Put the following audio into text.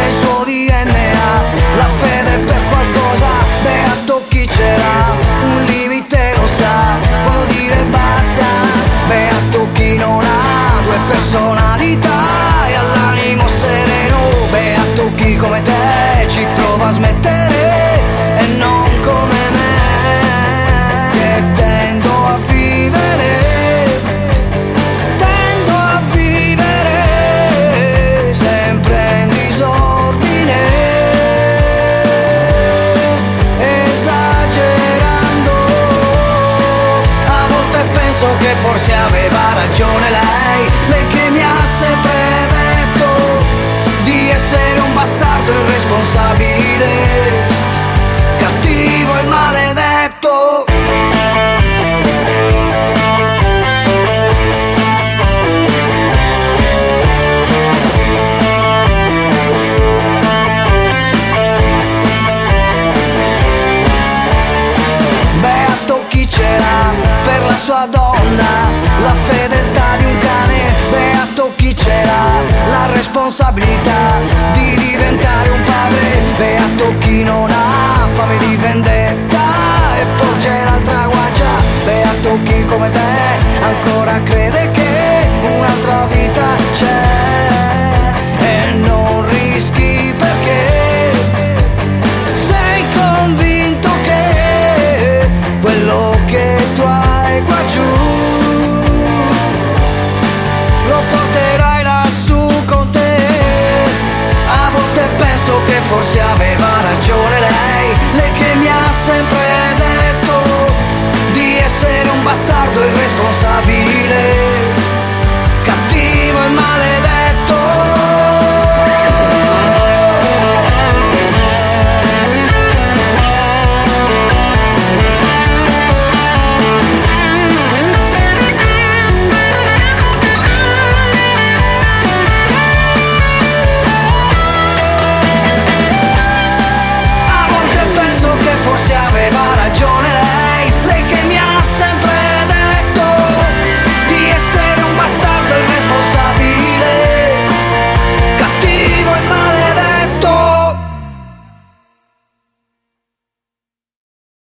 nel suo DNA, la fede per qualcosa, beato chi ce l'ha, un limite lo sa, quando dire basta, beato chi non ha due personalità e all'animo sereno, beato chi come te ci prova a smettere e non come me, che tendo a vivere sempre in disordine, esagerando. A volte penso che forse aveva ragione lei che mi ha sempre detto di essere un bastardo irresponsabile, cattivo e maledetto. Beato chi ce l'ha per la sua donna, la fedeltà di un cane, beato chi ce l'ha la responsabilità di diventare un padre, beato chi non ha fame di vendetta e porge l'altra guancia, beato chi come te ancora crede che un'altra vita c'è e non rischi perché sei convinto che quello che tu hai qua giù lo porterai lassù con te. A volte penso che forse aveva ragione lei che mi ha sempre detto di essere un bastardo irresponsabile,